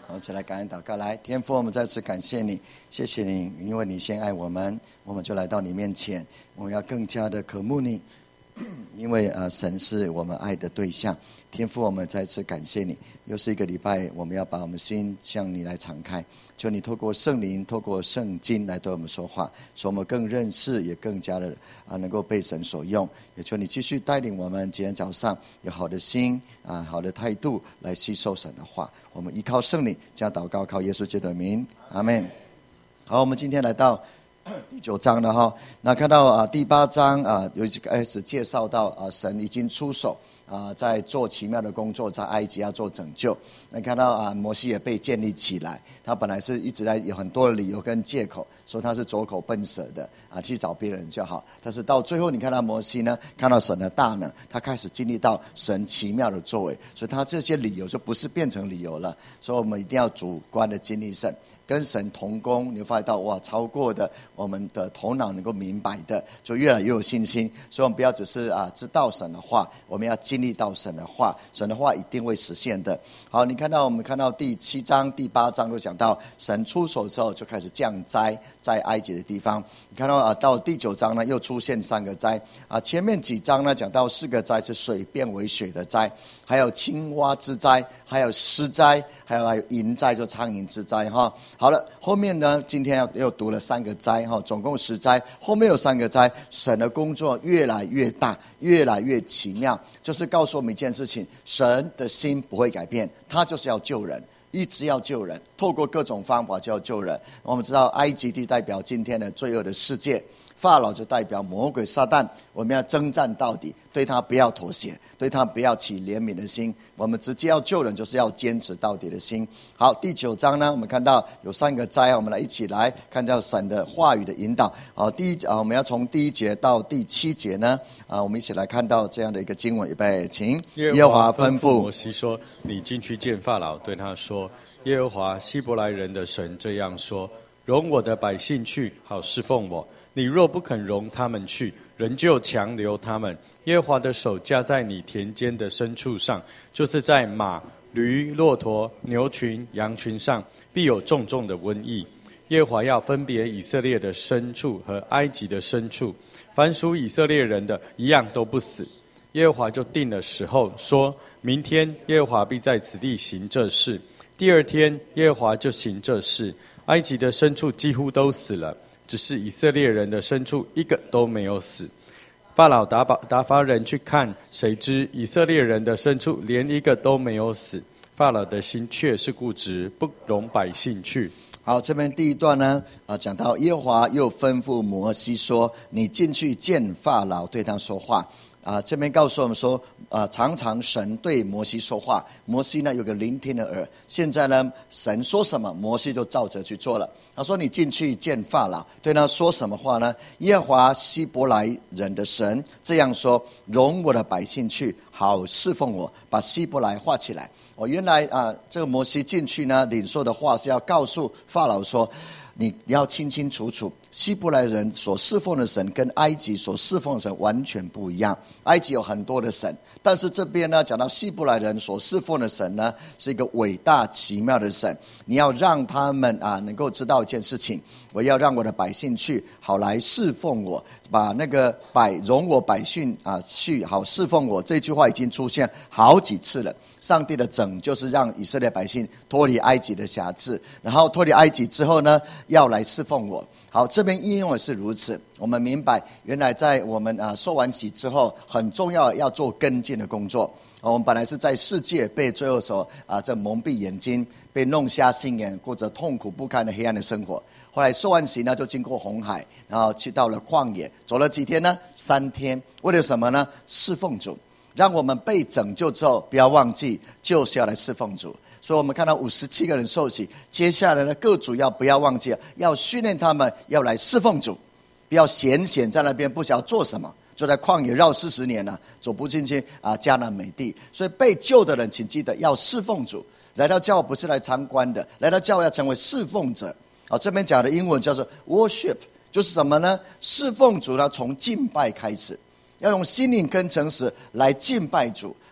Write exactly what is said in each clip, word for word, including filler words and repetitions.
我们一起来感恩祷告。来，天父，我们再次感谢你，谢谢你，因为你先爱我们，我们就来到你面前，我们要更加的渴慕你，因为呃，神是我们爱的对象。天父，我们再次感谢你，又是一个礼拜，我们要把我们心向你来敞开，求你透过圣灵，透过圣经来对我们说话，使我们更认识，也更加的啊能够被神所用。也求你继续带领我们，今天早上有好的心啊，好的态度来吸收神的话。我们依靠圣灵，这样祷告，靠耶稣基督的名，阿们。好，我们今天来到第九章了哈。那看到啊第八章啊，有开始介绍到啊神已经出手。啊，在做奇妙的工作，在埃及要做拯救。那看到啊，摩西也被建立起来。他本来是一直在有很多的理由跟借口，说他是左口笨舌的啊，去找别人就好。但是到最后，你看到摩西呢，看到神的大能，他开始经历到神奇妙的作为，所以他这些理由就不是变成理由了。所以我们一定要主观的经历神。跟神同工，你会发现到哇，超过的我们的头脑能够明白的，就越来越有信心。所以我们不要只是啊知道神的话，我们要经历到神的话，神的话一定会实现的。好，你看到我们看到第七章、第八章都讲到神出手之后就开始降灾在埃及的地方。你看到啊，到第九章呢又出现三个灾啊，前面几章呢讲到四个灾是水变为血的灾，还有青蛙之灾，还有虱灾，还有还有蝇灾，就苍蝇之灾哈。好了，后面呢，今天又又读了三个灾哈，总共十灾，后面有三个灾，神的工作越来越大，越来越奇妙，就是告诉我们一件事情：神的心不会改变，他就是要救人。一直要救人，透过各种方法就要救人。我们知道埃及地代表今天的罪恶的世界，法老就代表魔鬼撒旦，我们要征战到底，对他不要妥协，对他不要起怜悯的心。我们直接要救人，就是要坚持到底的心。好，第九章呢，我们看到有三个灾，我们来一起来看到神的话语的引导。好，第一啊，我们要从第一节到第七节呢，啊，我们一起来看到这样的一个经文。预备，请。 耶和华吩咐摩西说：“你进去见法老，对他说，耶和华希伯来人的神这样说：容我的百姓去，好侍奉我。你若不肯容他们去，仍旧强留他们。耶和华的手加在你田间的牲畜上，就是在马、驴、骆驼、牛群、羊群上，必有重重的瘟疫。耶和华要分别以色列的牲畜和埃及的牲畜，凡属以色列人的，一样都不死。耶和华就定了时候，说明天耶和华必在此地行这事。第二天，耶和华就行这事。埃及的牲畜几乎都死了，只是以色列人的牲畜一个都没有死。法老打打发人去看，谁知以色列人的牲畜连一个都没有死。法老的心却是固执，不容百姓去。 好，这边第一段呢，啊，讲到耶和华又吩咐摩西说：“你进去见法老，对他说话。”啊，这边告诉我们说，啊，常常神对摩西说话，摩西呢有个聆听的耳。现在呢，神说什么，摩西就照着去做了。他说：“你进去见法老，对他说什么话呢？耶和华希伯来人的神这样说：容我的百姓去，好侍奉我，把希伯来画起来。”哦，原来啊，这个摩西进去呢，领受的话是要告诉法老说，你要清清楚楚，希伯来人所侍奉的神跟埃及所侍奉的神完全不一样。埃及有很多的神，但是这边呢，讲到希伯来人所侍奉的神呢，是一个伟大奇妙的神。你要让他们啊，能够知道一件事情，我要让我的百姓去，好来侍奉我，把那个百容我百姓啊去，好侍奉我。这句话已经出现好几次了。上帝的拯就是让以色列百姓脱离埃及的辖制，然后脱离埃及之后呢，要来侍奉我。好，这边应用的是如此。我们明白，原来在我们啊受完洗之后，很重要要做跟进的工作。我们本来是在世界被罪恶所啊这蒙蔽眼睛，被弄瞎心眼，过着痛苦不堪的黑暗的生活。后来受完洗呢，就经过红海，然后去到了旷野，走了几天呢？三天。为了什么呢？侍奉主。让我们被拯救之后，不要忘记就是要来侍奉主。所以我们看到五十七个人受洗，接下来呢，各主要不要忘记，要训练他们要来侍奉主，不要闲闲在那边不晓得做什么，就在旷野绕四十年了、啊，走不进去啊迦南美地。所以被救的人，请记得要侍奉主。来到教会不是来参观的，来到教会要成为侍奉者。好，这边讲的英文叫做 worship， 就是什么呢？侍奉主呢，从敬拜开始。要用心灵跟诚实来敬拜主，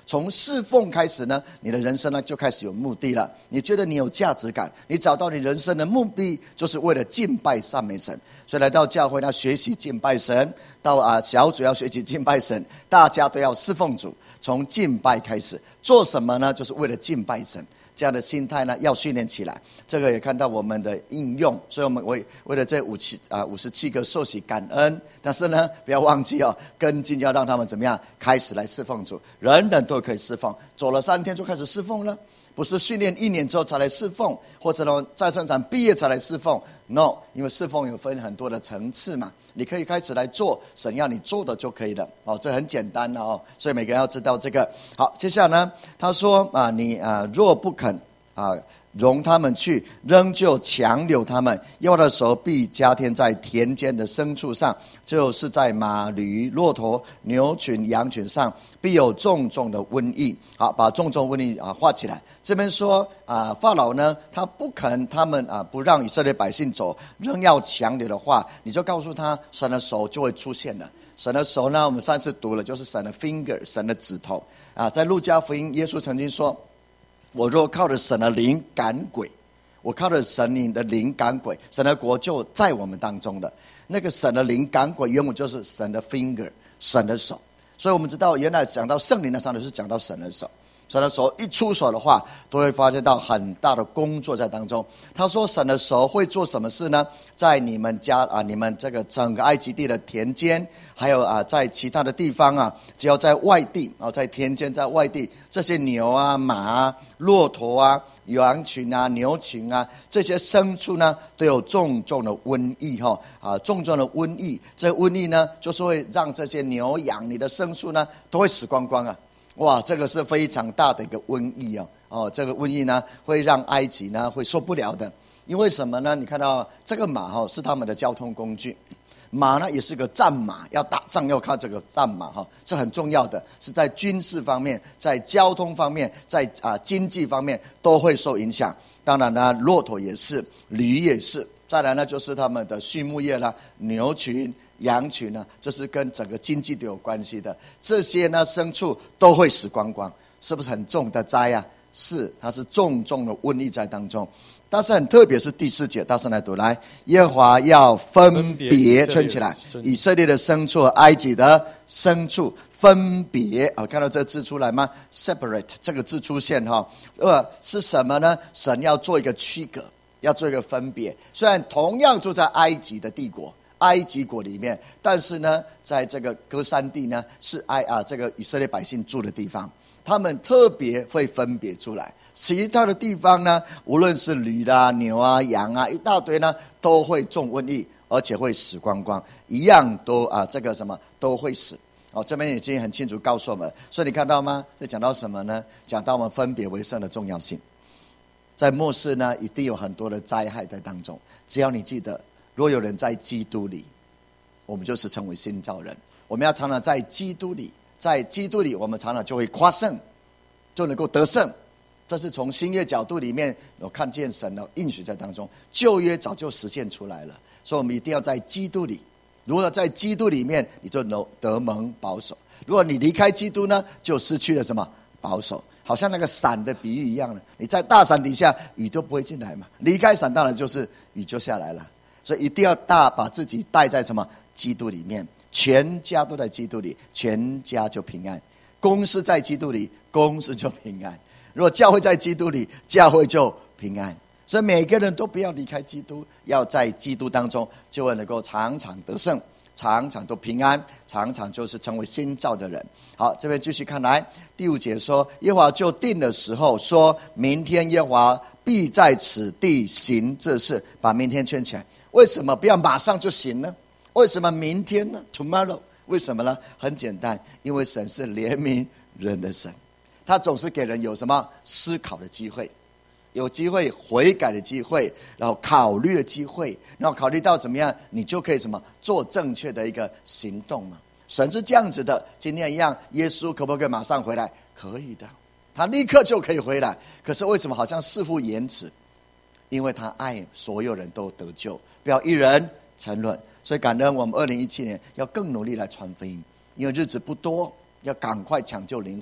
从侍奉开始呢，你的人生呢就开始有目的了。你觉得你有价值感，你找到你人生的目的，就是为了敬拜赞美神。所以来到教会呢，学习敬拜神；到啊小组要学习敬拜神，大家都要侍奉主。从敬拜开始，做什么呢？就是为了敬拜神。这样的心态呢，要训练起来。这个也看到我们的应用，所以我们为为了这五七啊五十七个受洗感恩，但是呢，不要忘记哦，跟进要让他们怎么样开始来侍奉主，人人都可以侍奉，走了三天就开始侍奉了。不是训练一年之后才来侍奉，或者呢在生产毕业才来侍奉 ，no， 因为侍奉有分很多的层次嘛，你可以开始来做神要你做的就可以了哦，这很简单了哦，所以每个人要知道这个。好，接下来呢，他说啊，你啊若不肯啊容他们去，仍旧强留他们，耶和华的手必加添在田间的牲畜上，就是在马驴、骆驼、牛群、羊群上，必有重重的瘟疫。好，把重重瘟疫啊画起来。这边说啊，法老呢，他不肯他们啊不让以色列百姓走，仍要强留的话，你就告诉他，神的手就会出现了。神的手呢，我们上次读了，就是神的 finger， 神的指头啊。在路加福音，耶稣曾经说，我若靠着神的灵赶鬼，我靠着神灵的灵赶鬼，神的国就在我们当中的。那个神的灵赶鬼，原本就是神的 finger， 神的手。所以我们知道，原来讲到圣灵的上头是讲到神的手。神的手一出手的话，都会发现到很大的工作在当中。他说神的手会做什么事呢？在你们家啊，你们这个整个埃及地的田间，还有啊，在其他的地方啊，只要在外地啊，在田间，在外地，这些牛啊、马啊、骆驼啊、羊群啊、牛群啊，这些牲畜呢，都有重重的瘟疫哈啊，重重的瘟疫。这瘟疫呢，就是会让这些牛羊、你的牲畜呢，都会死光光啊。哇，这个是非常大的一个瘟疫哦！哦，这个瘟疫呢，会让埃及呢会受不了的。因为什么呢？你看到这个马哈是他们的交通工具，马呢也是个战马，要打仗要靠这个战马哈，是很重要的，是在军事方面、在交通方面、在啊经济方面都会受影响。当然呢，骆驼也是，驴也是。再来呢，就是他们的畜牧业啦，牛群、羊群呢，这是跟整个经济都有关系的。这些呢，牲畜都会死光光，是不是很重的灾啊？是，它是重重的瘟疫在当中。但是很特别，是第四节，大声来读来，耶和华要分别圈起来以色列的牲畜和埃及的牲畜分别啊，看到这个字出来吗 ？separate 这个字出现哈，呃，是什么呢？神要做一个区隔，要做一个分别。虽然同样住在埃及的帝国。埃及国里面，但是呢，在这个歌珊地呢，是埃啊这个以色列百姓住的地方，他们特别会分别出来。其他的地方呢，无论是驴啦、牛啊、羊啊，一大堆呢，都会中瘟疫，而且会死光光，一样都啊这个什么都会死。哦，这边已经很清楚告诉我们，所以你看到吗？这讲到什么呢？讲到我们分别为圣的重要性。在末世呢，一定有很多的灾害在当中，只要你记得。若有人在基督里，我们就是成为新造人。我们要常常在基督里，在基督里，我们常常就会夸胜，就能够得胜。这是从新约角度里面有看见神的应许在当中，旧约早就实现出来了。所以我们一定要在基督里。如果在基督里面，你就能得蒙保守；如果你离开基督呢，就失去了什么保守。好像那个伞的比喻一样的，你在大伞底下，雨都不会进来嘛。离开伞，当然就是雨就下来了。所以一定要大把自己带在什么基督里面，全家都在基督里，全家就平安。公司在基督里，公司就平安。如果教会在基督里，教会就平安。所以每个人都不要离开基督，要在基督当中，就会能够常常得胜，常常都平安，常常就是成为新造的人。好，这边继续看来，第五节说，耶和华就定的时候，说明天耶和华必在此地行这事，把明天圈起来。为什么不要马上就行呢？为什么明天呢 ？Tomorrow？ 为什么呢？很简单，因为神是怜悯人的神，他总是给人有什么思考的机会，有机会悔改的机会，然后考虑的机会，然后考虑到怎么样，你就可以什么做正确的一个行动嘛。神是这样子的，今天一样，耶稣可不可以马上回来？可以的，他立刻就可以回来。可是为什么好像似乎延迟？因为他爱所有人都得救，不要一人沉沦。所以感恩我们二零一七年要更努力来传福音，因为日子不多，要赶快抢救灵魂，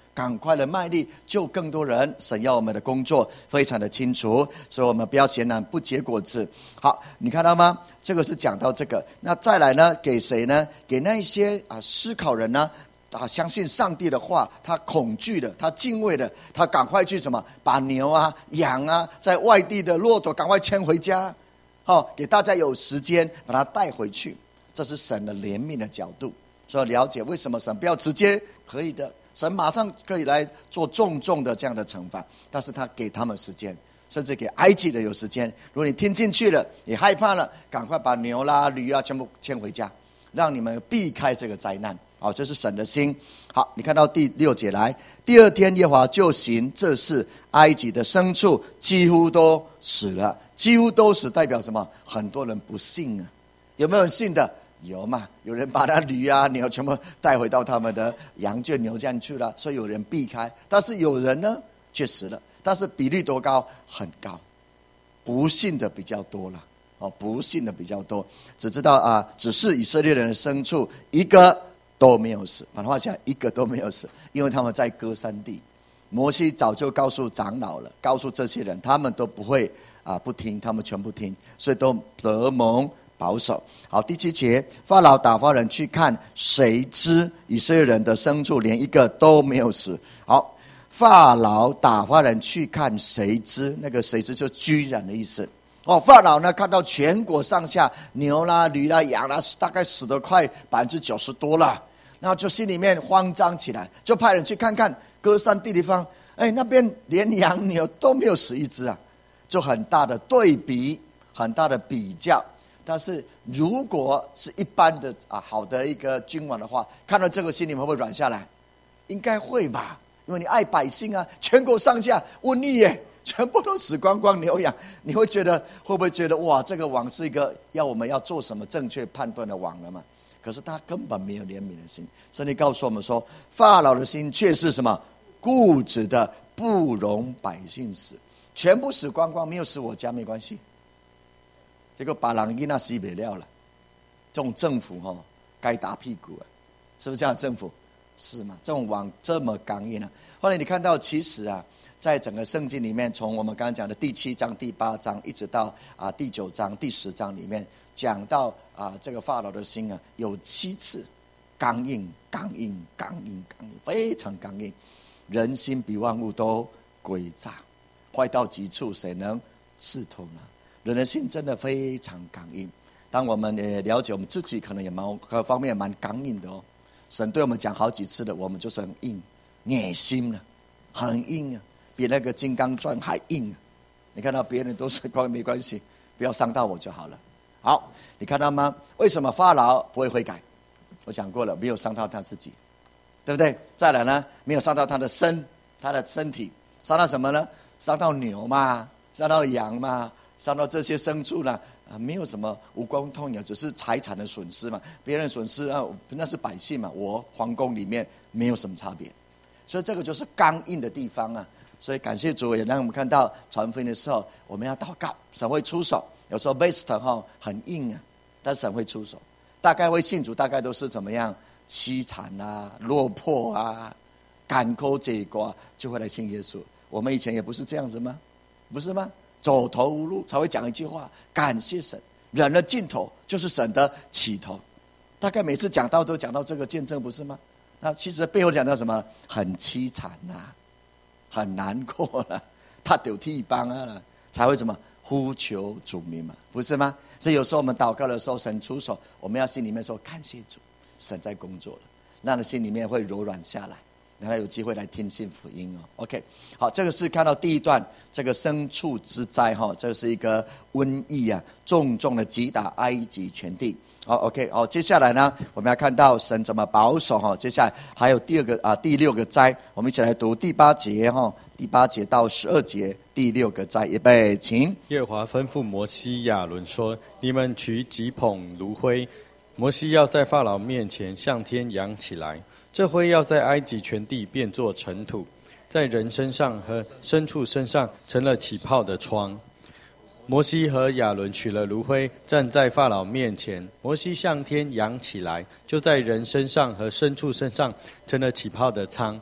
赶快的卖力救更多人。神要我们的工作非常的清楚，所以我们不要闲懒不结果子。好，你看到吗？这个是讲到这个。那再来呢，给谁呢？给那些啊思考人呢，啊相信上帝的话，他恐惧的，他敬畏的，他赶快去什么，把牛啊羊啊在外地的骆驼赶快牵回家。好，给大家有时间把它带回去，这是神的怜悯的角度。所以了解为什么神不要直接，可以的，神马上可以来做重重的这样的惩罚，但是他给他们时间，甚至给埃及的有时间。如果你听进去了，你害怕了，赶快把牛啦驴啊全部牵回家，让你们避开这个灾难。好，这是神的心。好，你看到第六节来，第二天耶和华就行这事，埃及的牲畜几乎都死了。几乎都死代表什么？很多人不信啊。有没有人信的？有嘛？有人把那驴啊牛全部带回到他们的羊圈牛圈去了，所以有人避开。但是有人呢却死了，但是比例多高？很高。不信的比较多了。哦，不信的比较多。只知道啊，只是以色列人的牲畜一个都没有死。反话讲，一个都没有死，因为他们在歌珊地。摩西早就告诉长老了，告诉这些人，他们都不会啊不听，他们全部听，所以都得蒙保守。好，第七节，法老打发人去看，谁知以色列人的牲畜连一个都没有死。好，法老打发人去看，谁知那个谁知就居然的意思。哦，法老呢看到全国上下牛啦、驴啦、羊啦，大概死得快百分之九十多了，然后就心里面慌张起来，就派人去看看歌珊地地方，哎，那边连羊牛都没有死一只啊，就很大的对比，很大的比较。但是如果是一般的啊好的一个君王的话，看到这个心里会不会软下来？应该会吧，因为你爱百姓啊，全国上下瘟疫耶，全部都死光光牛羊，你会觉得会不会觉得哇，这个王是一个要我们要做什么正确判断的王了嘛？可是他根本没有怜悯的心。圣经告诉我们说，法老的心却是什么？固执的，不容百姓死，全部死光光，没有死我家没关系。结果把人给那死不了了，这种政府哈、哦，该打屁股啊，是不是这样的政府？是吗？这种王这么刚硬啊！后来你看到，其实啊，在整个圣经里面，从我们刚刚讲的第七章、第八章，一直到啊第九章、第十章里面，讲到啊这个法老的心啊，有七次刚硬、刚硬、刚硬、刚硬，非常刚硬。人心比万物都诡诈，坏到极处，谁能刺透呢？人的心真的非常刚硬。当我们也了解我们自己，可能也蛮各方面也蛮刚硬的哦。神对我们讲好几次的，我们就是很硬，野心啊，很硬啊，比那个金刚钻还硬啊。你看到别人都是光没关系，不要伤到我就好了。好，你看到吗？为什么法老不会悔改？我讲过了，没有伤到他自己，对不对？再来呢，没有伤到他的身，他的身体，伤到什么呢？伤到牛嘛，伤到羊嘛，伤到这些牲畜呢？啊，没有什么无关痛痒，只是财产的损失嘛。别人损失啊，那是百姓嘛，我皇宫里面没有什么差别。所以这个就是刚硬的地方啊。所以感谢主，也让我们看到传福音的时候，我们要祷告，神会出手。有时候 best 哈很硬啊，但神会出手。大概会信主，大概都是怎么样？凄惨啊，落魄啊，坎坷这瓜就会来信耶稣。我们以前也不是这样子吗？不是吗？走投无路才会讲一句话，感谢神，人的尽头就是神的起头。大概每次讲到都讲到这个见证，不是吗？那其实背后讲到什么？很凄惨啊，很难过了，他丢地方啊，才会怎么呼求主名嘛，不是吗？所以有时候我们祷告的时候，神出手，我们要心里面说感谢主，神在工作了，让你心里面会柔软下来，让他有机会来听信福音哦。OK， 好，这个是看到第一段这个牲畜之灾哈，这是一个瘟疫啊，重重的击打埃及全地。好 ，OK， 好，接下来呢，我们要看到神怎么保守哈。接下来还有第二个啊，第六个灾，我们一起来读第八节哈，第八节到十二节，第六个灾，预备，请。 耶和华吩咐摩西、亚伦说：“你们取几捧炉灰，摩西要在法老面前向天扬起来，这灰要在埃及全地变作尘土，在人身上和牲畜身上成了起泡的疮。”摩西和亚伦取了炉灰，站在法老面前。摩西向天扬起来，就在人身上和牲畜身上成了起泡的疮。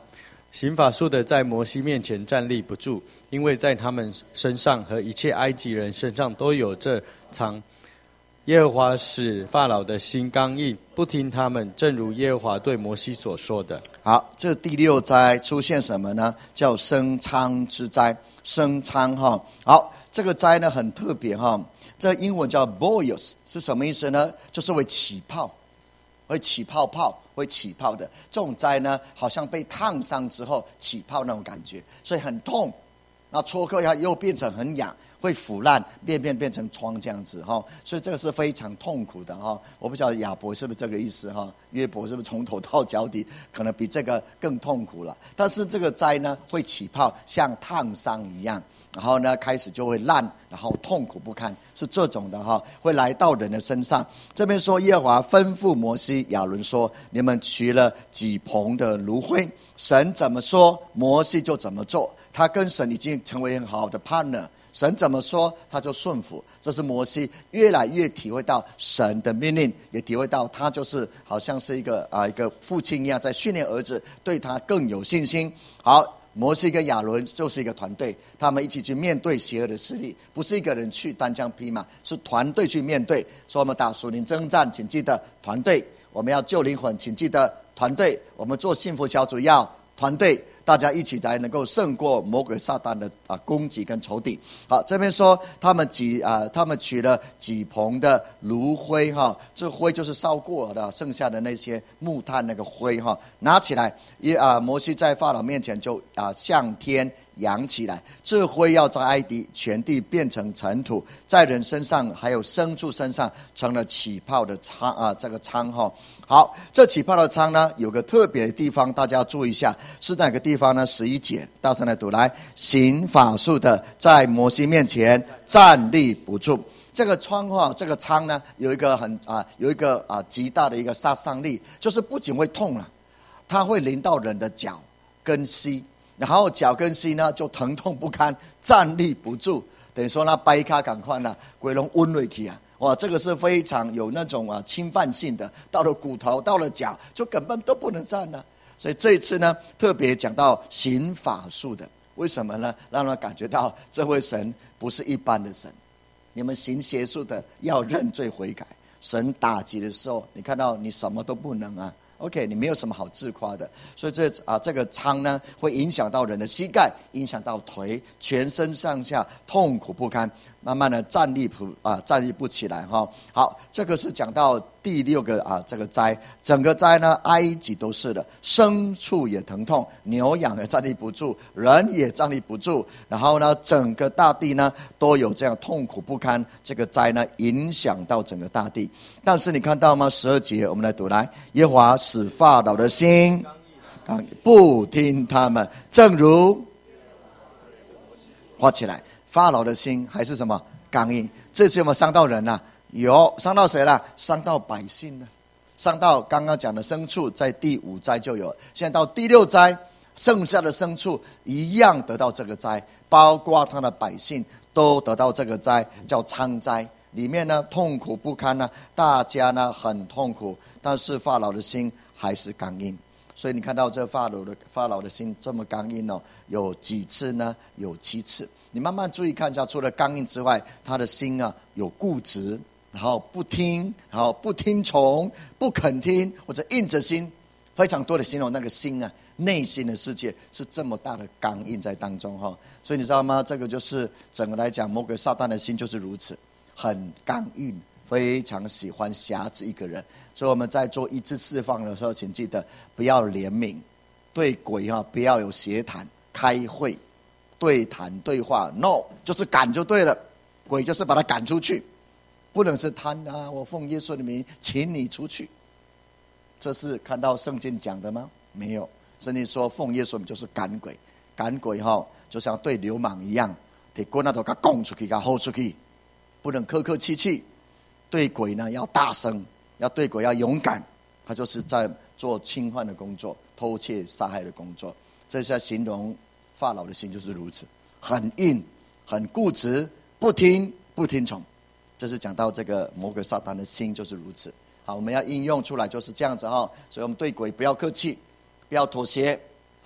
行法术的在摩西面前站立不住，因为在他们身上和一切埃及人身上都有这疮。耶和华使法老的心刚硬，不听他们，正如耶和华对摩西所说的。 好，这第六灾出现什么呢？叫生疮之灾。生疮哈，好，这个灾呢很特别哈，这英文叫 boils 是什么意思呢？就是会起泡，会起泡泡，会起泡的这种灾呢，好像被烫伤之后起泡那种感觉，所以很痛。那戳破它又变成很痒，会腐烂，变变变成疮这样子哈，所以这个是非常痛苦的哈。我不晓得亚伯是不是这个意思哈？约伯是不是从头到脚底可能比这个更痛苦了？但是这个灾呢会起泡，像烫伤一样，然后呢开始就会烂，然后痛苦不堪，是这种的哈，会来到人的身上。这边说耶和华吩咐摩西亚伦说：你们取了几棚的炉灰，神怎么说，摩西就怎么做。他跟神已经成为很好的 partner， 神怎么说他就顺服。这是摩西越来越体会到神的命令，也体会到他就是好像是一个啊一个父亲一样，在训练儿子，对他更有信心。好，摩西跟亚伦就是一个团队，他们一起去面对邪恶的势力，不是一个人去单枪匹马，是团队去面对。说我们打属灵征战，请记得团队；我们要救灵魂，请记得团队；我们做幸福小组要团队。大家一起才能够胜过魔鬼撒旦的啊攻击跟仇敌。好，这边说他们几啊，他们取了几棚的炉灰哈，这灰就是烧过的剩下的那些木炭那个灰哈，拿起来，也啊摩西在法老面前就啊向天扬起来，这灰要在埃及全地变成尘土，在人身上还有牲畜身上成了起泡的疮啊，这个疮哈。好，这起泡的疮呢，有个特别的地方，大家要注意一下，是哪个地方呢？十一节，大声来读来，行法术的在摩西面前站立不住。这个疮哈，这个疮呢，有一个很啊，有一个啊极大的一个杀伤力，就是不仅会痛了，它会淋到人的脚跟膝。然后脚跟膝呢就疼痛不堪，站立不住，等于说那掰卡赶快了，鬼龙温瑞去啊！哇，这个是非常有那种啊侵犯性的，到了骨头，到了脚，就根本都不能站了。所以这一次呢，特别讲到行法术的，为什么呢？让人感觉到这位神不是一般的神。你们行邪术的要认罪悔改，神打击的时候，你看到你什么都不能啊。OK， 你没有什么好自夸的，所以这啊这个疮呢，会影响到人的膝盖，影响到腿，全身上下痛苦不堪，慢慢的站立不啊站立不起来哈。好，这个是讲到第六个啊这个灾，整个灾呢，埃及都是的，牲畜也疼痛，牛羊也站立不住，人也站立不住，然后呢，整个大地呢都有这样痛苦不堪，这个灾呢影响到整个大地。但是你看到吗？十二节，我们来读来，耶和华使法老的心不听他们，正如画起来，法老的心还是什么刚硬。这次有没有伤到人啊？有，伤到谁了？伤到百姓呢？伤到刚刚讲的牲畜，在第五灾就有，现在到第六灾，剩下的牲畜一样得到这个灾，包括他的百姓都得到这个灾，叫疮灾。里面呢痛苦不堪呢，大家呢很痛苦，但是法老的心还是刚硬。所以你看到这法老的法老的心这么刚硬哦，有几次呢？有七次。你慢慢注意看一下，除了刚硬之外，他的心啊有固执，然后不听，然后不听从，不肯听，或者硬着心，非常多的形容那个心啊，内心的世界是这么大的刚硬在当中哈。所以你知道吗？这个就是整个来讲，魔鬼撒旦的心就是如此。很刚硬，非常喜欢辖制一个人，所以我们在做医治释放的时候，请记得不要怜悯，对鬼哈不要有协谈、开会、对谈、对话 ，no， 就是赶就对了，鬼就是把他赶出去，不能是贪啊，我奉耶稣的名请你出去，这是看到圣经讲的吗？没有，圣经说奉耶稣的名就是赶鬼，赶鬼哈就像对流氓一样，得过那头给他拱出去，给他吼出去。不能客客气气，对鬼呢要大声，要对鬼要勇敢，他就是在做侵犯的工作，偷窃杀害的工作。这是形容法老的心就是如此，很硬，很固执，不听不听从。这是讲到这个魔鬼撒旦的心就是如此。好，我们要应用出来就是这样子哈。所以我们对鬼不要客气，不要妥协，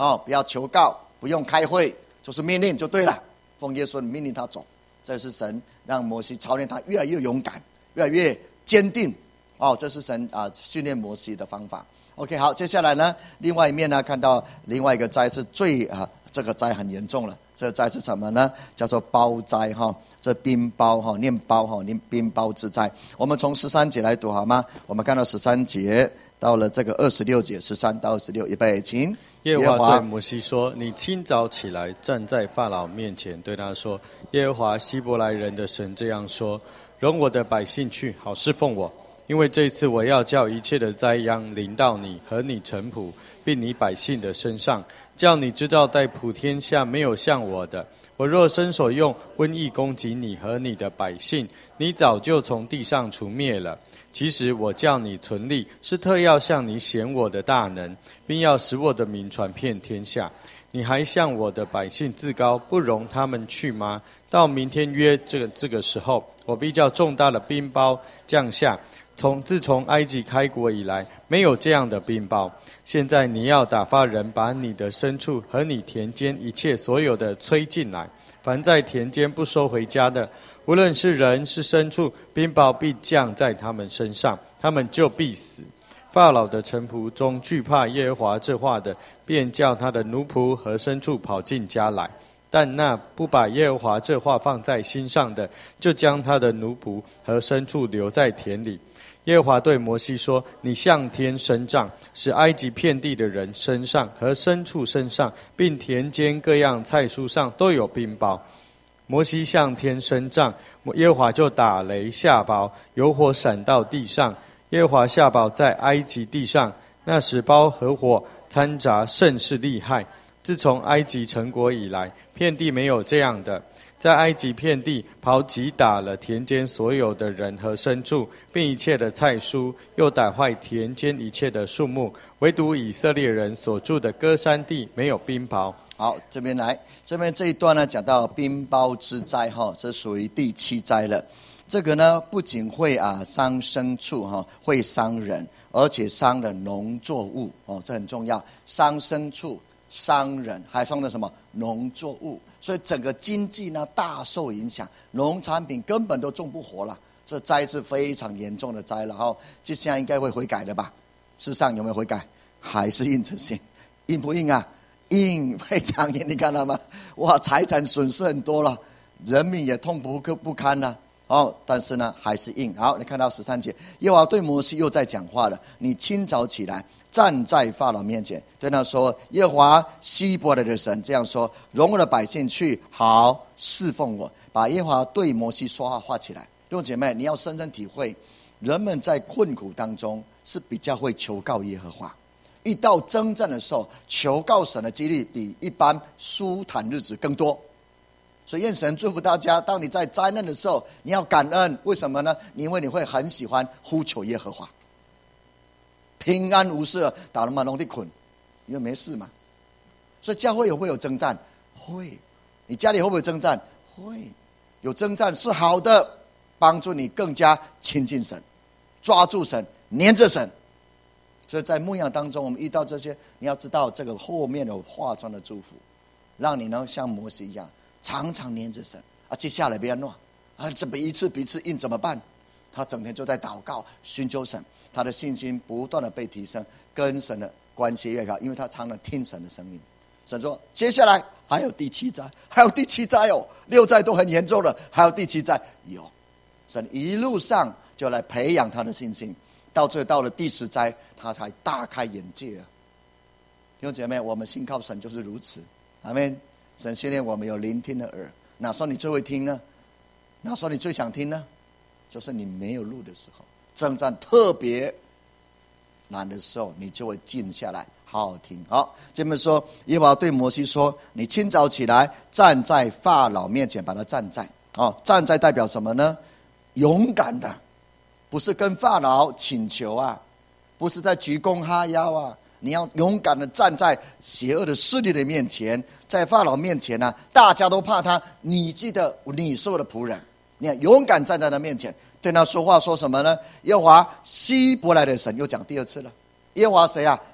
哦，不要求告，不用开会，就是命令就对了。奉耶稣的命令他走，这是神让摩西操练他越来越勇敢，越来越坚定。哦，这是神啊、呃、训练摩西的方法。OK， 好，接下来呢，另外一面呢，看到另外一个灾是最啊，这个灾很严重了。这个灾是什么呢？叫做雹灾哈，这冰雹哈，念雹哈，念冰雹之灾。我们从十三节来读好吗？我们看到十三节到了这个二十六节，十三到二十六，预备，请。 耶和华对摩西说：“你清早起来，站在法老面前，对他说：耶和华希伯来人的神这样说：容我的百姓去，好侍奉我。因为这次我要叫一切的灾殃临到你和你臣仆，并你百姓的身上，叫你知道在普天下没有像我的。我若伸手用瘟疫攻击你和你的百姓，你早就从地上除灭了。其实我叫你存立，是特要向你显我的大能，并要使我的名传遍天下。你还向我的百姓自高，不容他们去吗？到明天约这个这个时候，我必叫重大的冰雹降下。从自从埃及开国以来，没有这样的冰雹。现在你要打发人把你的牲畜和你田间一切所有的催进来，凡在田间不收回家的，无论是人是牲畜，冰雹必降在他们身上，他们就必死。法老的臣仆中惧怕耶和华这话的，便叫他的奴仆和牲畜跑进家来。但那不把耶和华这话放在心上的，就将他的奴仆和牲畜留在田里。耶和华对摩西说：你向天伸杖，使埃及遍地的人身上和牲畜身上，并田间各样菜蔬上都有冰雹。摩西向天伸杖，耶和华就打雷下雹，有火闪到地上。耶和华下雹在埃及地上，那时雹和火掺杂，甚是厉害。自从埃及成国以来，遍地没有这样的。在埃及遍地，雹击打了田间所有的人和牲畜，并一切的菜蔬，又打坏田间一切的树木，唯独以色列人所住的歌珊地没有冰雹。 好，这边来，这边这一段呢，讲到冰雹之灾哈，这属于第七灾了。这个呢，不仅会啊伤牲畜哈，会伤人，而且伤了农作物哦，这很重要。伤牲畜、伤人，还伤了什么农作物？所以整个经济呢大受影响，农产品根本都种不活了。这灾是非常严重的灾了哈。接下来应该会悔改的吧？事实上有没有悔改？还是硬着心，硬不硬啊？硬，非常硬，你看到吗？哇，财产损失很多了，人民也痛苦不堪了。哦，但是呢，还是硬。好，你看到十三节，耶和华对摩西又在讲话了。你清早起来，站在法老面前，对他说：耶和华希伯来的神这样说：容我的百姓去，好侍奉我。把耶和华对摩西说话画起来。弟兄姐妹，你要深深体会，人们在困苦当中是比较会求告耶和华。遇到征战的时候，求告神的几率比一般舒坦日子更多。所以愿神祝福大家，当你在灾难的时候，你要感恩。为什么呢？因为你会很喜欢呼求耶和华。平安无事，打了马龙的捆，因为没事嘛。所以教会也会有征战，会。你家里会不会征战？会。有征战是好的，帮助你更加亲近神，抓住神，黏着神。所以在牧养当中，我们遇到这些，你要知道这个后面有化妆的祝福，让你能像摩西一样，常常黏着神啊。接下来不要乱啊，这么一次比一次硬怎么办？他整天就在祷告，寻求神，他的信心不断的被提升，跟神的关系越高，因为他常常听神的声音。神说：接下来还有第七灾，还有第七灾哦，六灾都很严重了，还有第七灾。有神一路上就来培养他的信心，到最后到了第十灾，他才大开眼界啊！弟兄姐妹，我们信靠神就是如此，阿们。神训练我们有聆听的耳，哪时候你最会听呢？哪时候你最想听呢？就是你没有路的时候，征战特别难的时候，你就会静下来好好听。好，这边说耶和华对摩西说：你清早起来，站在法老面前，把他站在哦，站在代表什么呢？勇敢的，不是跟法老请求啊，不是在鞠躬哈腰啊，你要勇敢的站在邪恶的势力的面前，在法老面前呢、啊，大家都怕他，你记得你是我的仆人，你要勇敢站在他面前，对他说话，说什么呢？耶和华希伯来的神，又讲第二次了。耶和华谁啊？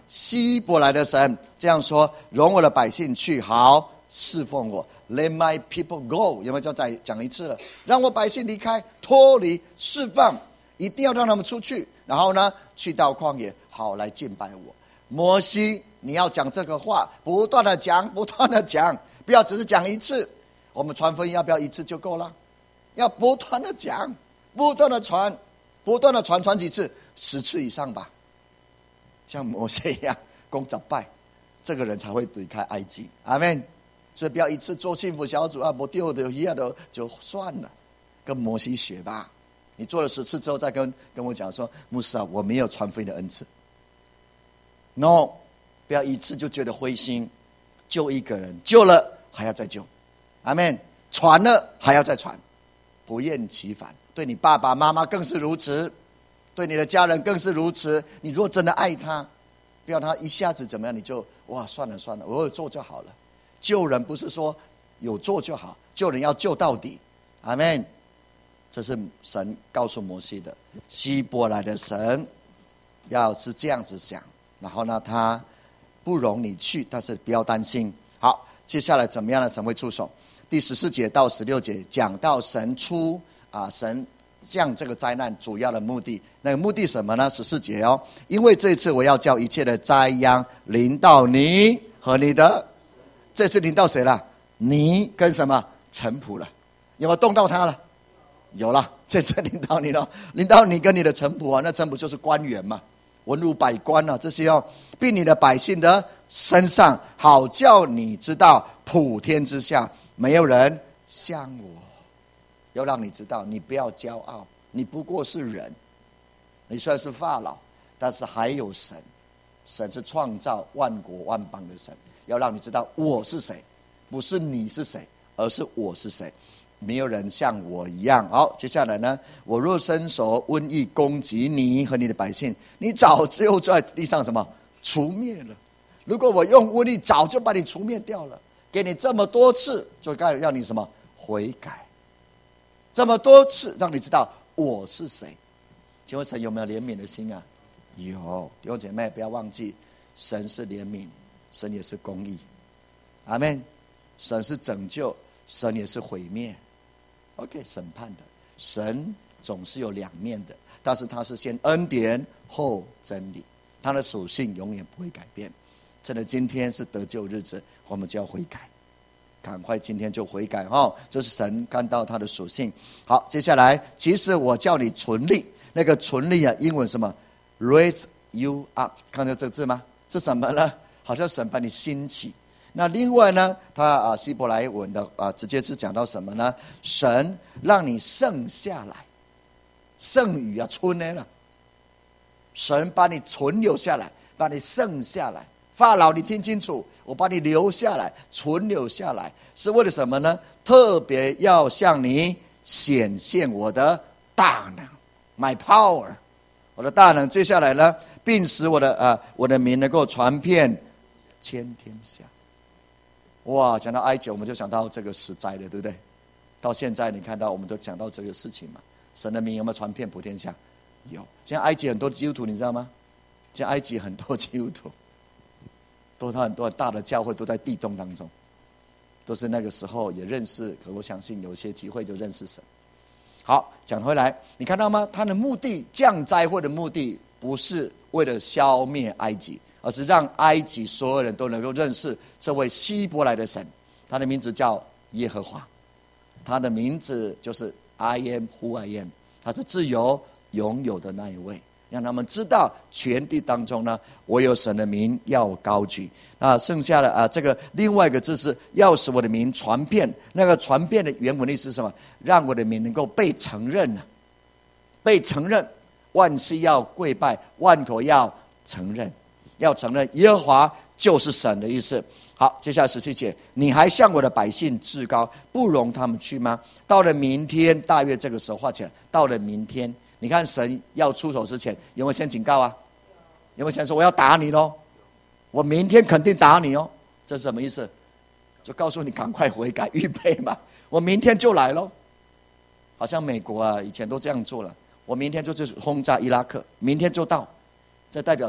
希伯来的神这样说：容我的百姓去，好侍奉我。Let my people go， 有没有再再讲一次了？让我百姓离开，脱离释放，一定要让他们出去。然后呢，去到旷野，好来敬拜我。摩西，你要讲这个话，不断的讲，不断的讲，不要只是讲一次。我们传福音要不要一次就够了？要不断的讲，不断的传，不断的传，传几次？十次以上吧。像摩西一样，攻击败，这个人才会离开埃及。阿们。所以不要一次做幸福小组啊，不丢的一样的就算了，跟摩西学吧。你做了十次之后，再跟跟我讲说，牧师啊，我没有传福音的恩赐。No， 不要一次就觉得灰心，救一个人，救了还要再救，阿们。传了还要再传，不厌其烦。对你爸爸妈妈更是如此，对你的家人更是如此。你如果真的爱他，不要他一下子怎么样，你就哇算了算了，我有做就好了。救人不是说有做就好，救人要救到底，阿们。这是神告诉摩西的，希伯来的神要是这样子想，然后呢，他不容你去，但是不要担心。好，接下来怎么样呢？神会出手。第十四节到十六节讲到神出啊，神降这个灾难主要的目的，那个目的什么呢？十四节哦，因为这一次我要叫一切的灾殃临到你和你的，这次临到谁了？你跟什么臣仆了？有没有动到他了？有了，这次临到你了，临到你跟你的臣仆啊，那臣仆就是官员嘛，文武百官啊，这些哦，并你的百姓的身上，好叫你知道普天之下没有人像我。要让你知道，你不要骄傲，你不过是人，你虽然是法老，但是还有神，神是创造万国万邦的神。要让你知道我是谁，不是你是谁，而是我是谁。没有人像我一样。好，接下来呢，我若伸手瘟疫攻击你和你的百姓，你早就在地上什么除灭了。如果我用瘟疫，早就把你除灭掉了。给你这么多次，就该让你什么悔改，这么多次让你知道我是谁。请问神有没有怜悯的心啊？有。弟兄姐妹不要忘记，神是怜悯，神也是公义，阿们。神是拯救，神也是毁灭。OK， 审判的神总是有两面的，但是他是先恩典后真理，他的属性永远不会改变。趁着今天是得救日子，我们就要悔改，赶快今天就悔改哦！这是神看到他的属性。好，接下来，其实我叫你存立，那个存立啊，英文什么 ？raise you up， 看到这个字吗？是什么呢？好像神把你兴起。那另外呢，他啊希伯来文的啊直接是讲到什么呢？神让你剩下来，剩余啊存来了，神把你存留下来，把你剩下来。法老，你听清楚，我把你留下来，存留下来，是为了什么呢？特别要向你显现我的大能 ，my power， 我的大能。接下来呢，并使我的啊我的名能够传遍千天下。哇，讲到埃及，我们就想到这个十灾了，对不对？到现在你看到，我们都讲到这个事情嘛。神的名有没有传遍普天下？有。现在埃及很多基督徒，你知道吗？现在埃及很多基督徒，都他很多大的教会都在地洞当中，都是那个时候也认识，可我相信有些机会就认识神。好，讲回来，你看到吗？他的目的，降灾祸的目的，不是为了消灭埃及，而是让埃及所有人都能够认识这位希伯来的神，他的名字叫耶和华，他的名字就是 I am who I am， 他是自由拥有的那一位，让他们知道全地当中呢，我有神的名要高举。啊，剩下的啊，这个另外一个字是要使我的名传遍。那个传遍的原文意思是什么？让我的名能够被承认啊，被承认，万膝要跪拜，万口要承认，要承认耶和华就是神的意思。好，接下来十七节，你还向我的百姓至高，不容他们去吗？到了明天，大约这个时候画起来，到了明天。你看神要出手之前，有没有先警告啊？有没有先说我要打你咯？我明天肯定打你哦。这是什么意思？就告诉你赶快悔改预备嘛，我明天就来咯。好像美国啊以前都这样做了，我明天就去轰炸伊拉克，明天就到。这代表什么？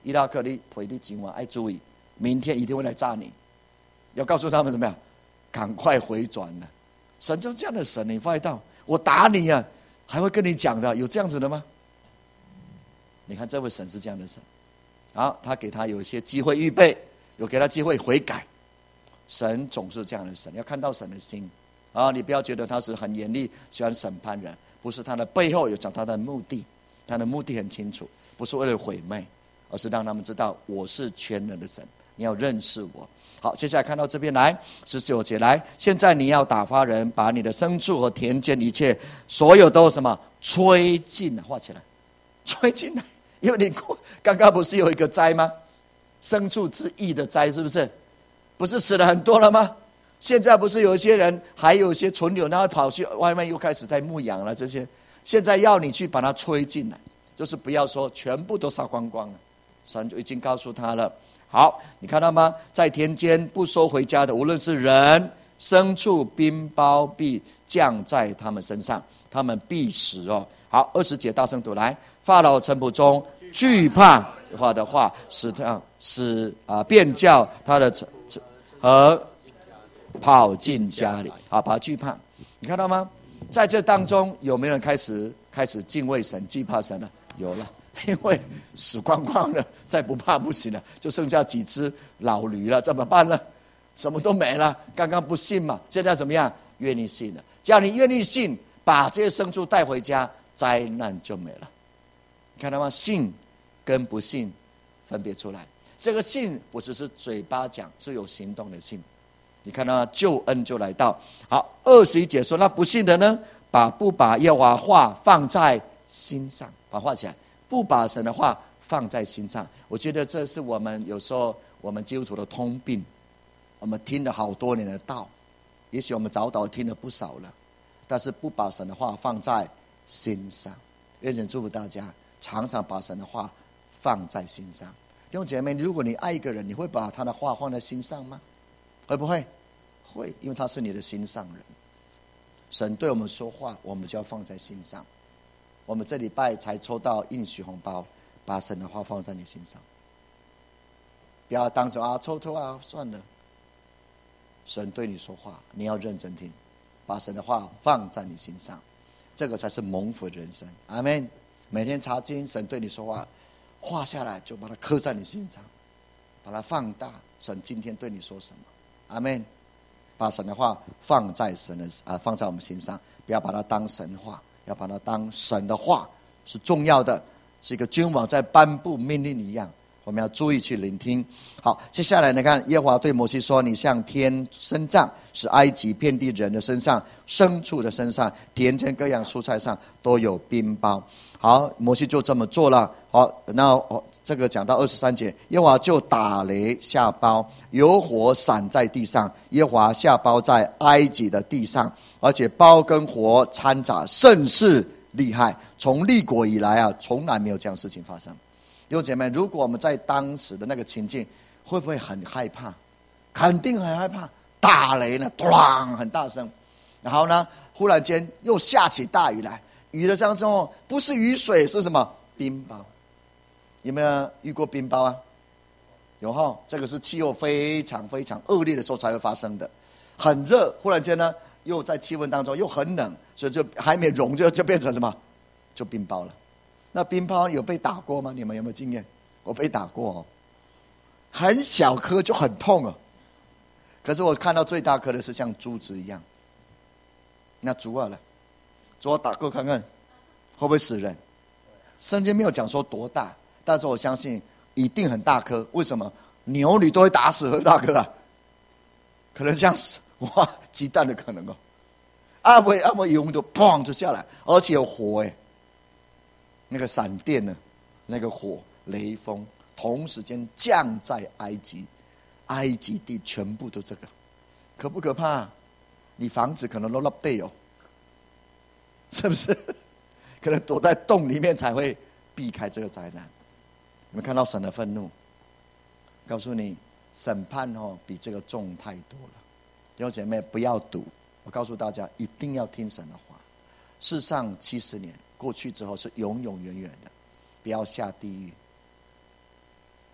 伊拉克你赔你今晚爱注意，明天一定会来炸你。要告诉他们怎么样？赶快回转了。神就这样的神，你发现到我打你啊，还会跟你讲的，有这样子的吗？你看这位神是这样的神。好，他给他有一些机会预备，有给他机会悔改。神总是这样的神，要看到神的心啊！你不要觉得他是很严厉，喜欢审判人，不是，他的背后有讲他的目的，他的目的很清楚，不是为了毁灭，而是让他们知道我是全能的神，你要认识我。好，接下来看到这边来，十九节来，现在你要打发人把你的牲畜和田间一切所有都什么吹进来，画起来，吹进来，因为你刚刚不是有一个灾吗？牲畜之役的灾，是不是？不是死了很多了吗？现在不是有一些人还有一些存留，然后跑去外面又开始在牧羊了，这些现在要你去把它吹进来，就是不要说全部都杀光光了，神就已经告诉他了。好，你看到吗？在田间不收回家的，无论是人、牲畜、兵包，必降在他们身上，他们必死哦。好，二十节大声读来，法老臣仆中惧怕话的话，使他使啊，便叫他的和跑进家里，好，把他惧怕。你看到吗？在这当中，有没有人开始开始敬畏神、惧怕神了？有了。因为死光光了，再不怕不行了，就剩下几只老驴了，怎么办呢？什么都没了。刚刚不信嘛，现在怎么样？愿意信了。只要你愿意信，把这些牲畜带回家，灾难就没了。你看到吗？信跟不信分别出来。这个信不只是嘴巴讲，是有行动的信。你看到吗？救恩就来到。好，二十一节说，那不信的呢，把不把耶和华话放在心上，把画起来。不把神的话放在心上，我觉得这是我们有时候我们基督徒的通病。我们听了好多年的道，也许我们早早听了不少了，但是不把神的话放在心上。愿神祝福大家，常常把神的话放在心上。弟兄姐妹，如果你爱一个人，你会把他的话放在心上吗？会不会？会，因为他是你的心上人。神对我们说话，我们就要放在心上。我们这礼拜才抽到应许红包，把神的话放在你心上，不要当成啊抽抽啊算了。神对你说话，你要认真听，把神的话放在你心上，这个才是蒙福的人生。阿们。每天查经，神对你说话，画下来就把它刻在你心上，把它放大。神今天对你说什么？阿们。把神的话放在神的啊放在我们心上，不要把它当神话。要把它当神的话是重要的，是一个君王在颁布命令一样，我们要注意去聆听。好，接下来你看，耶和华对摩西说，你向天伸杖，使埃及遍地人的身上、牲畜的身上、田间各样蔬菜上都有冰雹。好，摩西就这么做了。好，那这个讲到二十三节，耶和华就打雷下雹，有火散在地上，耶和华下雹在埃及的地上，而且雹跟火掺杂，甚是厉害。从立国以来啊，从来没有这样的事情发生。弟兄姐妹，如果我们在当时的那个情境，会不会很害怕？肯定很害怕。打雷呢，咣，很大声，然后呢，忽然间又下起大雨来，雨的当中不是雨水，是什么？冰雹。有没有遇过冰雹啊？有哈，这个是气候非常非常恶劣的时候才会发生的。很热，忽然间呢，又在气温当中又很冷，所以就还没融就就变成什么？就冰雹了。那冰雹有被打过吗？你们有没有经验？我被打过哦，很小颗就很痛哦。可是我看到最大颗的是像珠子一样。那竹啊了，竹啊打过看看，会不会死人？圣经没有讲说多大，但是我相信一定很大颗。为什么？牛女都会打死很大颗啊，可能像是哇鸡蛋的可能哦。阿维阿维油就砰就下来，而且有火哎，那个闪电呢，那个火雷锋同时间降在埃及，埃及地全部都这个，可不可怕？你房子可能都落地哦，是不是？可能躲在洞里面才会避开这个灾难。你们看到神的愤怒，告诉你审判哦比这个重太多了。弟兄姐妹不要赌，我告诉大家一定要听神的话。世上七十年过去之后是永永远远的，不要下地狱。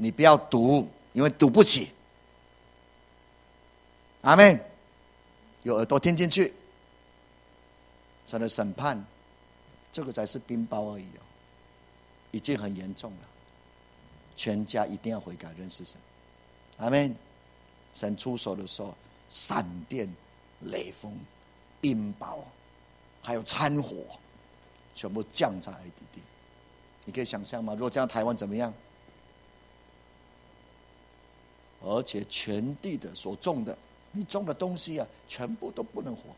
你不要赌，因为赌不起。阿们，有耳朵听进去。神的审判，这个才是冰雹而已哦，已经很严重了。全家一定要悔改认识神。阿们。神出手的时候，闪电、雷锋、冰雹，还有参火，全部降在埃及地。你可以想象吗？如果这样，台湾怎么样？而且全地的所种的，你种的东西啊，全部都不能活，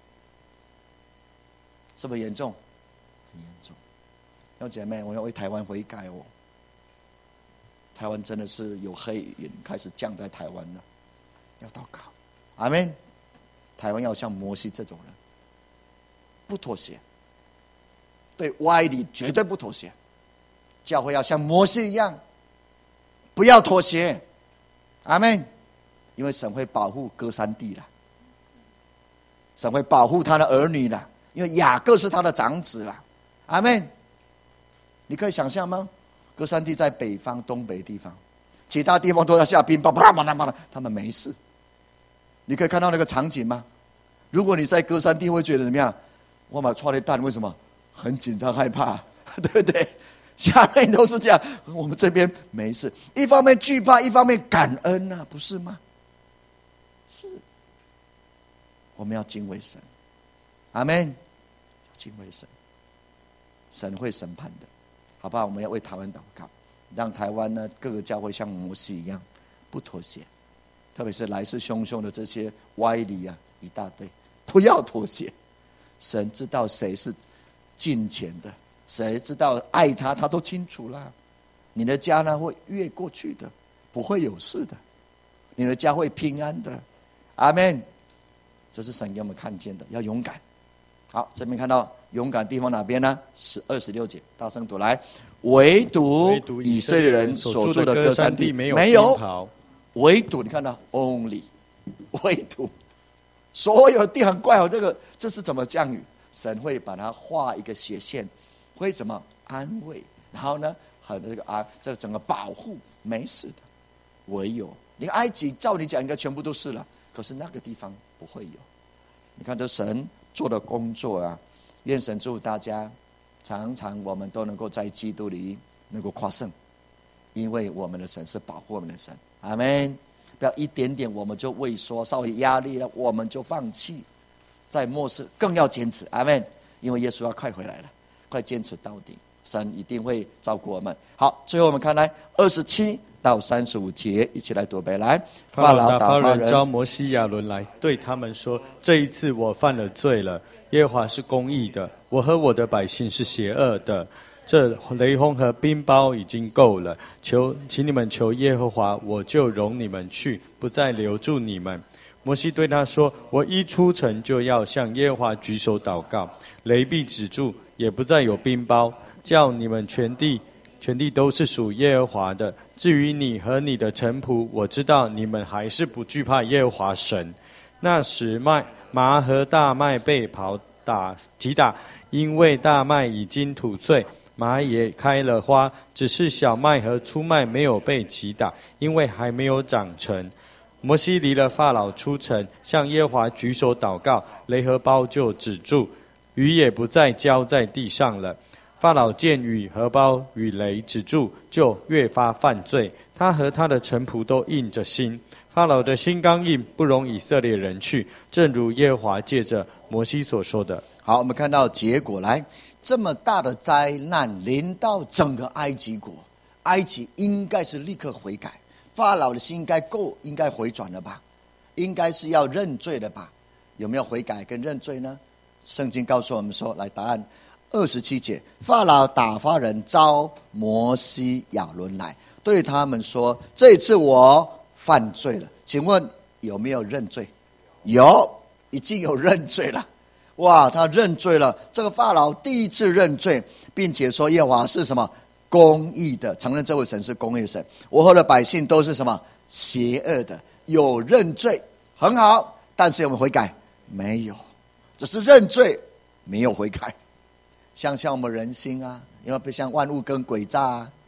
是不是严重？很严重。弟兄姐妹，我要为台湾悔改哦。台湾真的是有黑云开始降在台湾了，要祷告。阿们。台湾要像摩西这种人，不妥协，对歪理绝对不妥协。教会要像摩西一样，不要妥协。阿们。因为神会保护歌珊地了，神会保护他的儿女了，因为雅各是他的长子了。阿们。你可以想象吗？歌珊地在北方东北地方，其他地方都要下冰雹，啪啦啪啦啪啦，他们没事。你可以看到那个场景吗？如果你在歌珊地，会觉得怎么样？我把错了蛋，为什么？很紧张害怕，对不对？下面都是这样，我们这边没事。一方面惧怕，一方面感恩啊，不是吗？是。我们要敬畏神，阿们，敬畏神，神会审判的，好不好？我们要为台湾祷告，让台湾呢各个教会像摩西一样，不妥协。特别是来势汹汹的这些歪理啊，一大堆，不要妥协。神知道谁是敬虔的，谁知道爱他，他都清楚啦。你的家呢会越过去的，不会有事的，你的家会平安的。阿们。这是神给我们看见的，要勇敢。好，这边看到勇敢的地方哪边呢？是二十六节，大声读来。唯独以色列人所住的歌珊地没有，没有。唯独你看到 only， 唯独所有的地很怪哦，这个这是怎么降雨？神会把它画一个斜线，会怎么安慰？然后呢，很这个啊，这整个保护没事的。唯有你埃及照你讲应该全部都是了，可是那个地方不会有。你看这神做的工作啊，愿神祝福大家，常常我们都能够在基督里能够夸胜，因为我们的神是保护我们的神。阿们。不要一点点我们就畏缩，稍微压力了我们就放弃，在末世更要坚持。阿们。因为耶稣要快回来了，快坚持到底，神一定会照顾我们。好，最后我们看来二十七到三十五节，一起来读背来。 法老打发人招摩西亚伦来，对他们说：这一次我犯了罪了，耶和华是公义的，我和我的百姓是邪恶的。这雷轰和冰雹已经够了，求请你们求耶和华，我就容你们去，不再留住你们。摩西对他说：我一出城就要向耶和华举手祷告，雷必止住，也不再有冰雹，叫你们全地全地都是属耶和华的。至于你和你的臣仆，我知道你们还是不惧怕耶和华神。那时麦麻和大麦被刨打击打，因为大麦已经吐穗，麻也开了花，只是小麦和粗麦没有被击打，因为还没有长成。摩西离了法老出城，向耶和华举手祷告，雷和雹就止住，雨也不再浇在地上了。法老见雨和雹与雷止住，就越发犯罪，他和他的臣仆都硬着心。法老的心刚硬，不容以色列人去，正如耶和华借着摩西所说的。 好，我们看到结果来，这么大的灾难临到整个埃及国，埃及应该是立刻悔改，法老的心应该够，应该回转了吧，应该是要认罪了吧？有没有悔改跟认罪呢？圣经告诉我们说，来答案二十七节，法老打发人招摩西亚伦来，对他们说：这一次我犯罪了，请问有没有认罪？有，已经有认罪了。哇，他认罪了，这个法老第一次认罪，并且说耶和华是什么？公义的，承认这位神是公义的神。我和的百姓都是什么？邪恶的。有认罪，很好，但是有没有悔改？没有，只是认罪，没有悔改。想想我们人心啊，因为不像万物跟诡诈啊，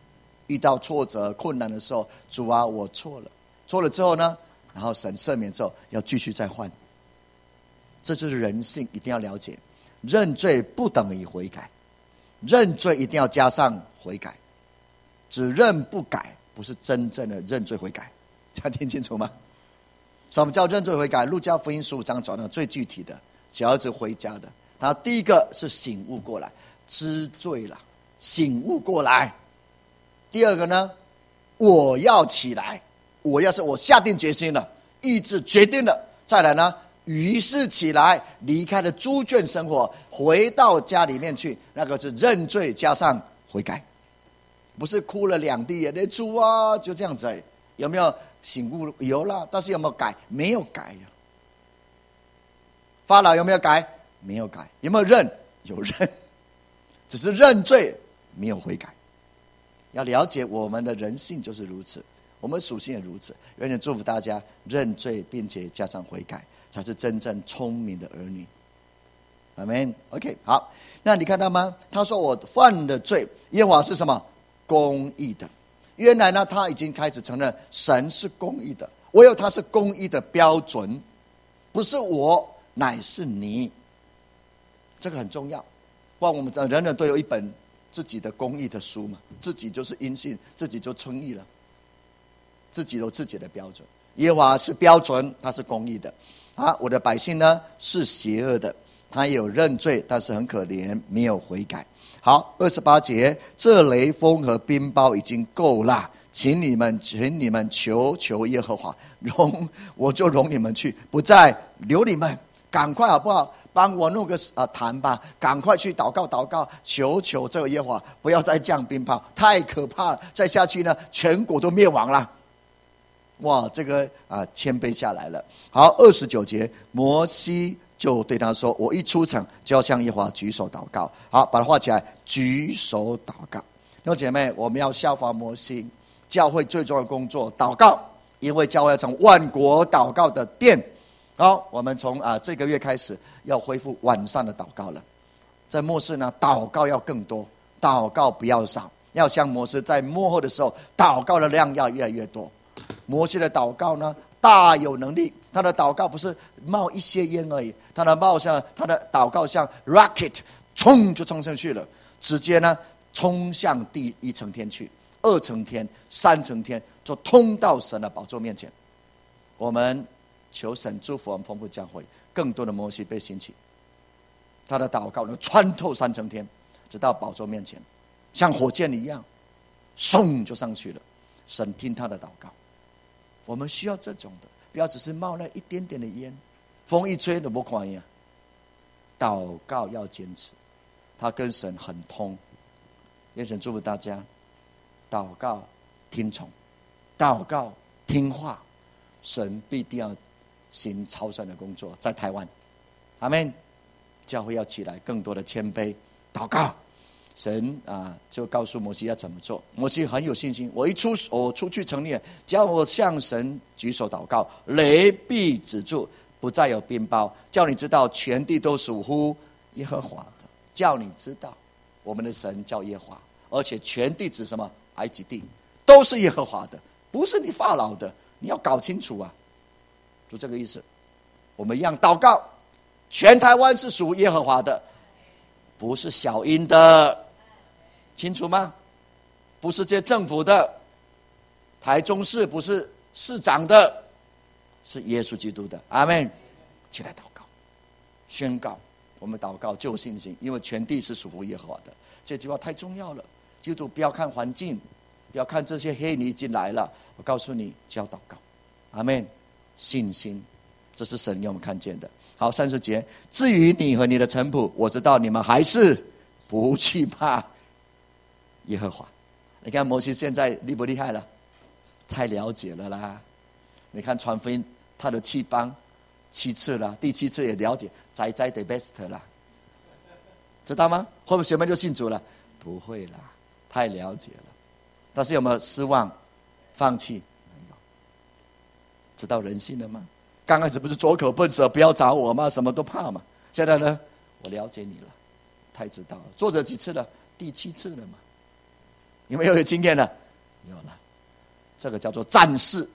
遇到挫折困难的时候，主啊，我错了，错了之后呢，然后神赦免之后，要继续再换。这就是人性，一定要了解。认罪不等于悔改，认罪一定要加上悔改。只认不改，不是真正的认罪悔改。大家听清楚吗？什么叫认罪悔改？路加福音十五章讲的最具体的，小儿子回家的，他第一个是醒悟过来，知罪了，醒悟过来。第二个呢，我要起来，我要是我下定决心了，意志决定了，再来呢，于是起来，离开了猪圈生活，回到家里面去，那个是认罪加上悔改，不是哭了两滴眼泪，主啊，就这样子而已。有没有醒悟？有了，但是有没有改？没有改呀。法老有没有改？没有改。有没有认？有认，只是认罪，没有悔改。要了解我们的人性就是如此，我们属性也如此。愿人祝福大家认罪，并且加上悔改，才是真正聪明的儿女。阿们 OK， 好，那你看到吗？他说我犯的罪，耶和华是什么？公义的。原来呢，他已经开始承认神是公义的，唯有他是公义的标准，不是我，乃是你。这个很重要。不然我们人人都有一本自己的公义的书嘛，自己就是因信，自己就称义了，自己有自己的标准。耶和华是标准，他是公义的。啊，我的百姓呢是邪恶的，他也有认罪，但是很可怜，没有悔改。好，二十八节，这雷锋和冰雹已经够了，请你们，请你们求求耶和华，容我就容你们去，不再留你们，赶快好不好？帮我弄个啊坛吧，赶快去祷告祷告，求求这个耶和华不要再降冰雹，太可怕了，再下去呢，全国都灭亡了。哇，这个啊谦卑下来了。好，二十九节，摩西就对他说：“我一出城就要向耶和华举手祷告。”好，把它画起来，举手祷告。弟兄姐妹，我们要效法摩西，教会最重要的工作祷告，因为教会要成万国祷告的殿。好，我们从啊这个月开始要恢复晚上的祷告了。在末世呢，祷告要更多，祷告不要少，要像摩西在末后的时候，祷告的量要越来越多。摩西的祷告呢，大有能力。他的祷告不是冒一些烟而已，他的冒像他的祷告像 rocket， 冲就冲上去了，直接呢冲向第一层天去，二层天、三层天，就通到神的宝座面前。我们求神祝福我们丰富教会，更多的摩西被兴起，他的祷告能穿透三层天，直到宝座面前，像火箭一样，嗖就上去了。神听他的祷告，我们需要这种的。不要只是冒那一点点的烟，风一吹都不看呀。祷告要坚持，他跟神很通。愿神祝福大家，祷告听从，祷告听话，神必定要行超神的工作在台湾。阿们。教会要起来，更多的谦卑祷告。神啊，就告诉摩西要怎么做。摩西很有信心，我一出我出去城里，只要我向神举手祷告，雷必止住，不再有冰雹，叫你知道全地都属乎耶和华的。叫你知道，我们的神叫耶和华，而且全地指什么？埃及地都是耶和华的，不是你法老的。你要搞清楚啊，就这个意思。我们一样祷告，全台湾是属耶和华的，不是小英的。清楚吗？不是这些政府的，台中市不是市长的，是耶稣基督的。阿们。起来祷告，宣告我们祷告就有信心，因为全地是属乎耶和华的。这句话太重要了。基督不要看环境，不要看这些黑泥进来了，我告诉你，只要祷告。阿们。信心，这是神让我们看见的。好，三十节，至于你和你的臣仆，我知道你们还是不惧怕耶和华。你看摩西现在厉不厉害了？太了解了啦。你看传福音他的七邦七次了，第七次也了解哉哉的 best 啦，知道吗？会不会学妹就信主了？不会啦，太了解了。但是有没有失望放弃？没有。知道人性了吗？刚开始不是左口笨舌不要找我吗？什么都怕嘛。现在呢，我了解你了，太知道了。做着几次了？第七次了嘛。有没有有经验了？ 有了，这个叫做战士。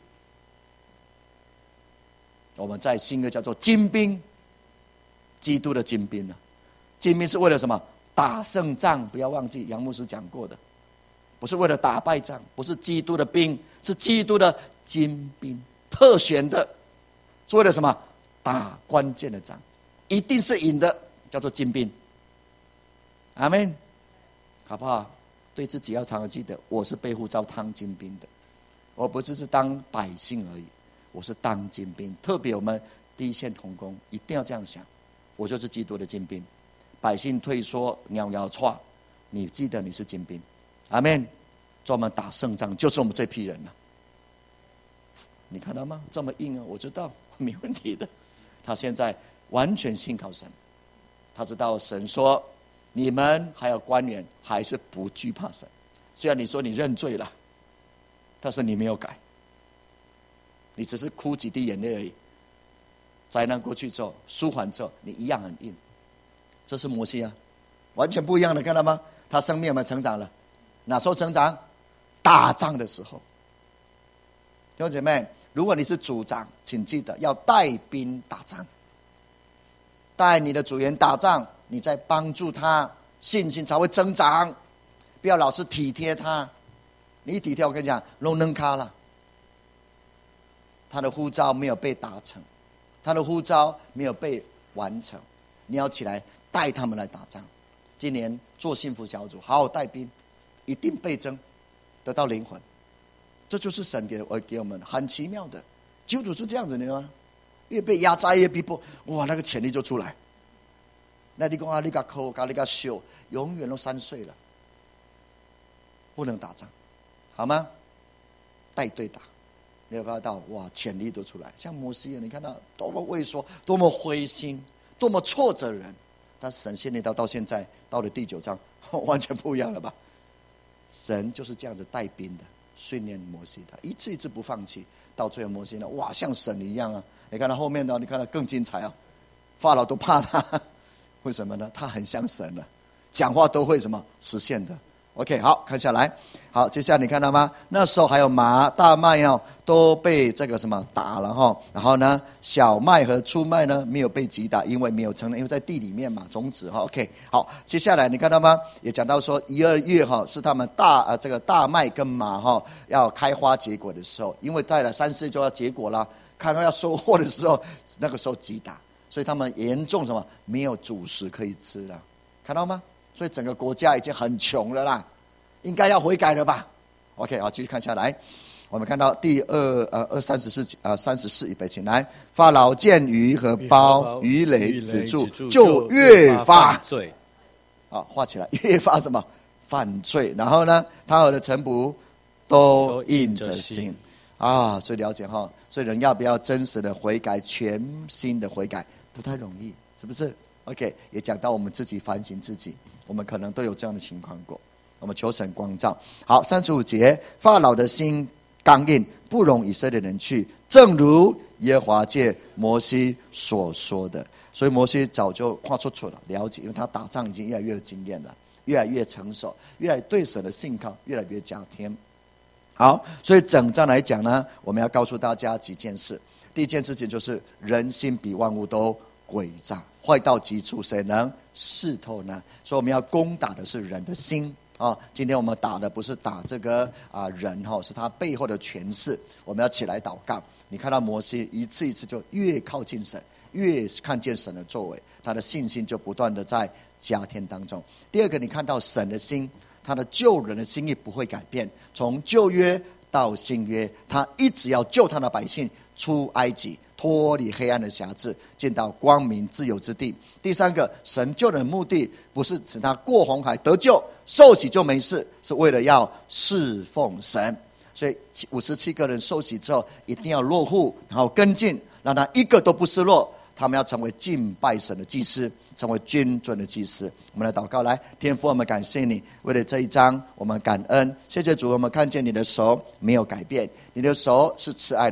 我们在新约叫做精兵，基督的精兵啊。精兵是为了什么？打胜仗。不要忘记杨牧师讲过的，不是为了打败仗，不是基督的兵，是基督的精兵，特选的，是为了什么？打关键的仗，一定是赢的，叫做精兵。阿们，好不好？对自己要常常记得，我是被呼召当精兵的，我不只是当百姓而已，我是当精兵。特别我们第一线同工一定要这样想，我就是基督的精兵。百姓退缩，鸟鸟窜，你记得你是精兵。阿们，专门打胜仗，就是我们这批人了。你看到吗？这么硬啊！我知道没问题的。他现在完全信靠神，他知道神说你们还有官员还是不惧怕神。虽然你说你认罪了，但是你没有改，你只是哭几滴眼泪而已。灾难过去之后，舒缓之后，你一样很硬。这是摩西啊，完全不一样的，看到吗？他生命有没有成长了？哪时候成长？打仗的时候。弟兄姐妹，如果你是组长，请记得要带兵打仗，带你的组员打仗，你在帮助他，信心才会增长。不要老是体贴他，你一体贴，我跟你讲，弄能卡了。他的呼召没有被达成，他的呼召没有被完成，你要起来带他们来打仗。今年做幸福小组，好好带兵，一定倍增，得到灵魂。这就是神给我给我们很奇妙的，基督徒是这样子的吗？越被压榨越逼迫，哇，那个潜力就出来。那你说啊，你个抠，搞你个秀，永远都三岁了，不能打仗，好吗？带队打，你有看到哇，潜力都出来。像摩西，你看到多么畏缩，多么灰心，多么挫折人，但是神现在到到现在到了第九章，完全不一样了吧？神就是这样子带兵的。训练摩西，他一次一次不放弃，到最后摩西呢，哇，像神一样啊！你看到后面的，你看到更精彩啊！法老都怕他，为什么呢？他很像神了，讲话都会什么实现的。OK， 好，看下来，好，接下来你看到吗？那时候还有麻、大麦哦，都被这个什么打了哈。然后呢，小麦和粗麦呢没有被击打，因为没有成人，因为在地里面嘛，种子哈。OK， 好，接下来你看到吗？也讲到说一二月哈是他们大呃这个大麦跟麻哈要开花结果的时候，因为在了三四月就要结果了，看到要收获的时候，那个时候击打，所以他们严重什么没有主食可以吃了，看到吗？所以整个国家已经很穷了啦，应该要悔改了吧 ？OK， 好，继续看下来，我们看到第二呃二三十四啊三十四预备，请来。法老见鱼和包鱼雷止住，就越发罪。 啊，画起来，越发什么犯罪？然后呢，他和的臣仆都硬着心啊，所以了解哈。所以人要不要真实的悔改，全心的悔改，不太容易，是不是 ？OK， 也讲到我们自己反省自己。我们可能都有这样的情况过，我们求神光照。好，三十五节，法老的心刚硬，不容以色列人去，正如耶和华借摩西所说的。所以摩西早就跨出去了，了解，因为他打仗已经越来越有经验了，越来越成熟，越来越对神的信靠越来越加添。好，所以整章来讲呢，我们要告诉大家几件事。第一件事情就是人心比万物都诡诈，坏到极处，谁能试透呢？所以我们要攻打的是人的心啊！今天我们打的不是打这个啊人哈，是他背后的权势。我们要起来祷告。你看到摩西一次一次就越靠近神，越看见神的作为，他的信心就不断的在加添当中。第二个，你看到神的心，他的救人的心意不会改变，从旧约到新约，他一直要救他的百姓出埃及，脱离黑暗的辖制，进到光明自由之地。第三个，神救人的目的不是使他过红海得救受洗就没事，是为了要侍奉神。所以五十七个人受洗之后一定要落户，然后跟进，让他一个都不失落。他们要成为敬拜神的祭司，成为君尊的祭司。我们来祷告，来，天父，我们感谢你，为了这一章我们感恩，谢谢主，我们看见你的手没有改变，你的手是慈爱的手，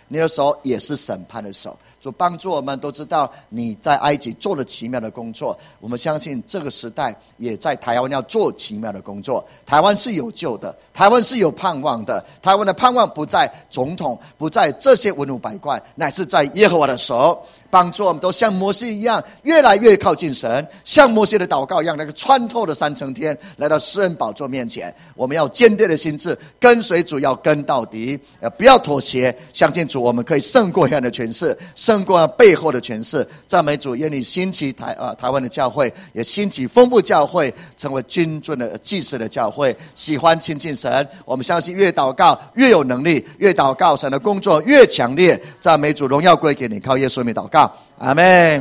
你的手也是审判的手。主帮助我们都知道你在埃及做了奇妙的工作，我们相信这个时代也在台湾要做奇妙的工作。台湾是有救的，台湾是有盼望的，台湾的盼望不在总统，不在这些文武百官，乃是在耶和华的手。帮助我们都像摩西一样越来越靠近神，像摩西的祷告一样，那个穿透的三层天来到施恩宝座面前。我们要坚定的心志，跟随主，要跟到底，不要妥协，相信主，我们可以胜过黑暗的权势，胜过背后的权势。赞美主，愿你兴起台啊台湾的教会，也兴起丰富教会，成为君尊的祭司的教会，喜欢亲近神。我们相信越祷告越有能力，越祷告神的工作越强烈。赞美主，荣耀归给你，靠耶稣名祷告，阿们。